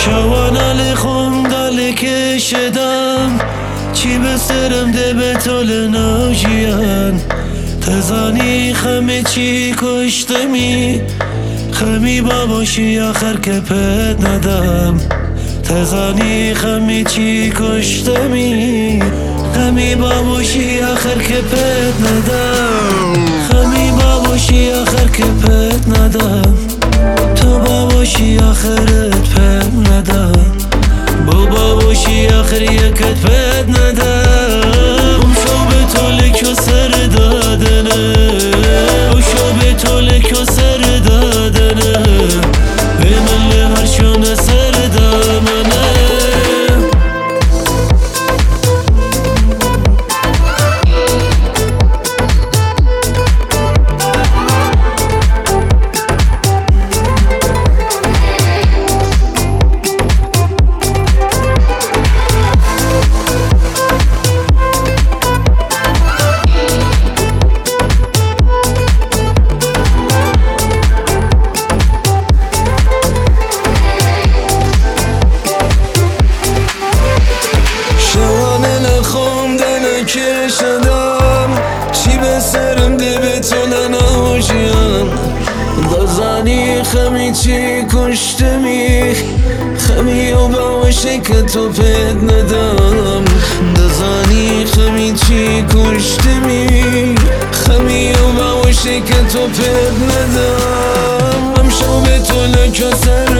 شوانال خون دل کشدم چی بسرم ده به طول ناجیان تزانی خمی چی کشتمی خمی باباشی آخر که پد ندم تزانی خمی چی کشتمی خمی باباشی آخر که پد ندم خمی باباشی آخر که پد ندم تو باباشی آخرت پد ندم باباشی آخر یکت پد ندم شو به طول که سر دادنه شو به طول که سر دادنه به من هر شونه سر دامنه کشدم چی به سرم ده به طول ناجیان دازانی خمی چی کشتمی خمی و باشه که تو پد ندم دازانی خمی چی کشتمی خمی و باشه که تو پد ندم شو به طول که سر